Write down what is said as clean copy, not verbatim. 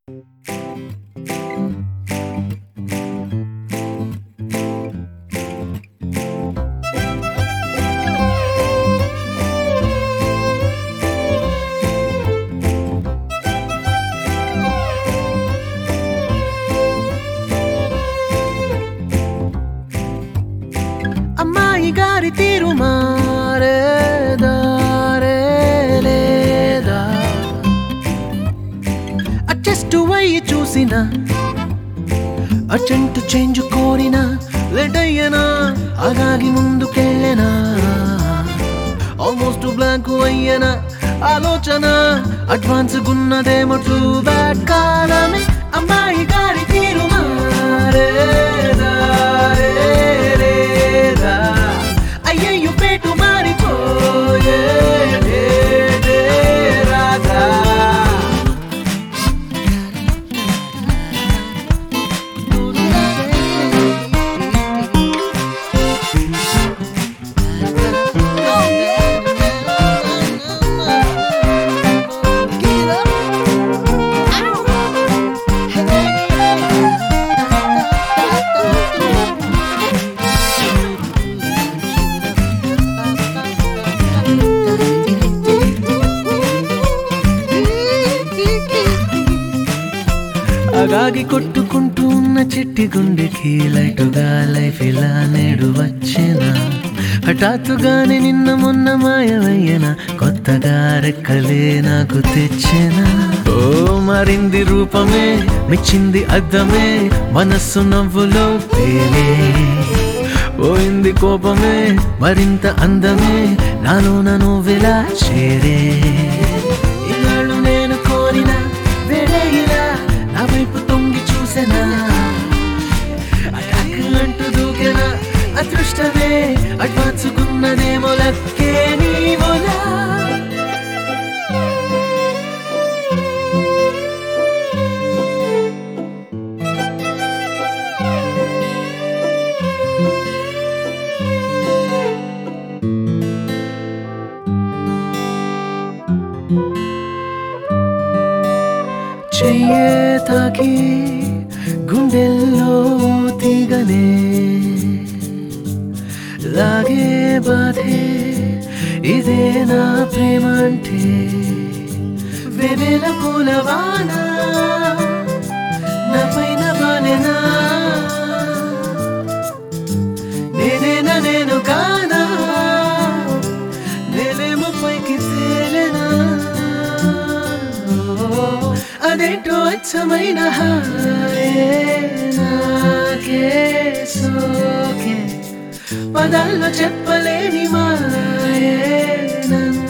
అమ్మాయి గారి తీరు మారేదా లేదా అడ్జస్ట్ అయ్యి చూసిన అర్జెంట్ చేంజ్ కోరినా లేట్ అయ్యనా అలాగి ముందుకెళ్ళనా ఆల్మోస్ట్ బ్లాంక్ అయ్యనా ఆలోచన అడ్వాన్స్ గున్నదేమో టూ బ్యాడ్ కాలమే అమ్మాయి గారి తీరు మారేదా లేదా అయ్యయ్యో పేటు మారిపోయే రాధా ఆగాగి కొట్టుకుంటూ ఉన్న చిట్టి గుండెకి లైటుగా లైఫ్ ఇలా నేడు వచ్చేనా హఠాత్తుగానే నిన్న మొన్న మాయమయ్యనా కొత్తగా రెక్కలే నాకు తెచ్చేనా ఓ మారింది రూపమే మెచ్చింది అద్దమే మనస్సు నవ్వులో పేలే పోయింది కోపమే మరింత అందమే నాలో నువ్వెలా చేరే ఇన్నాళ్ళు నేను కోరిన వేరేలా నా వైపు తొంగి చూసెనా అంటూ దూకెనా అదృష్టమే అడ్వాన్సుకున్నదేమో లక్కే నీవోలా చెయ్యే తాకి గుండెల్లో తీగనే లాగే బాధే ఇదే నా ప్రేమ అంటే వెవెల పూలవానా నా పైన బాలెనా నేనేనా నేను కానా నేనేమో పైకి తేలెనా అదేంటో అచ్చమైన హాయే నాకే సోకే పదాల్లో చెప్పలేని మాయే నన్ను